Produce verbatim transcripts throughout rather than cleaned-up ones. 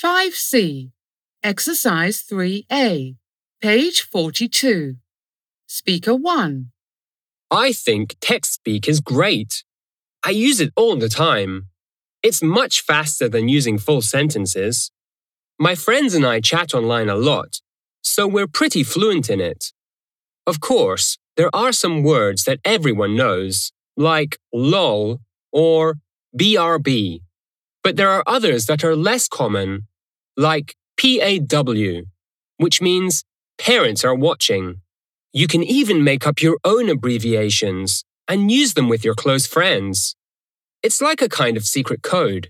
five C. Exercise three A. Page forty-two. Speaker one. I think text-speak is great. I use it all the time. It's much faster than using full sentences. My friends and I chat online a lot, so we're pretty fluent in it. Of course, there are some words that everyone knows, like lol or B R B. But there are others that are less common, like P A W, which means parents are watching. You can even make up your own abbreviations and use them with your close friends. It's like a kind of secret code.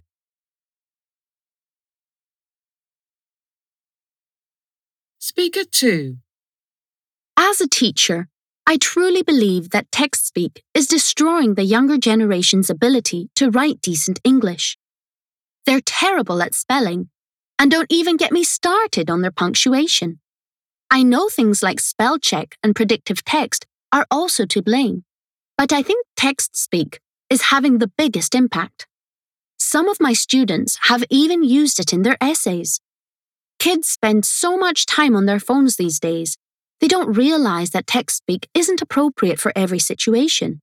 Speaker two. As a teacher, I truly believe that text-speak is destroying the younger generation's ability to write decent English. They're terrible at spelling, and don't even get me started on their punctuation. I know things like spell check and predictive text are also to blame, but I think text-speak is having the biggest impact. Some of my students have even used it in their essays. Kids spend so much time on their phones these days, they don't realize that text-speak isn't appropriate for every situation.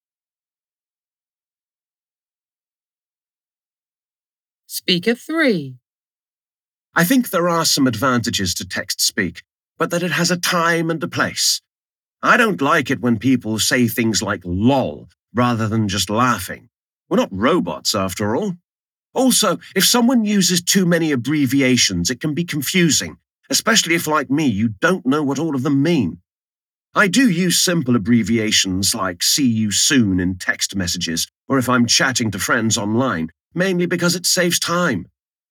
Speaker three. I think there are some advantages to text-speak, but that it has a time and a place. I don't like it when people say things like lol rather than just laughing. We're not robots, after all. Also, if someone uses too many abbreviations, it can be confusing, especially if, like me, you don't know what all of them mean. I do use simple abbreviations like see you soon in text messages, or if I'm chatting to friends online, mainly because it saves time.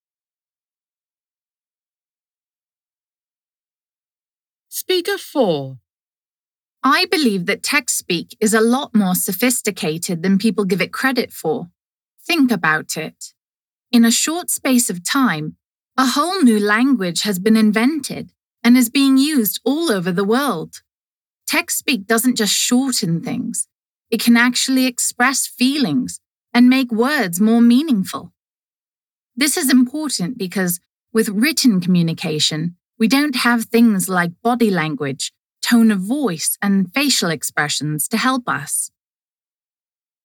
Speaker four. I believe that text-speak is a lot more sophisticated than people give it credit for. Think about it. In a short space of time, a whole new language has been invented and is being used all over the world. Text-speak doesn't just shorten things. It can actually express feelings and make words more meaningful. This is important because with written communication, we don't have things like body language, tone of voice, and facial expressions to help us.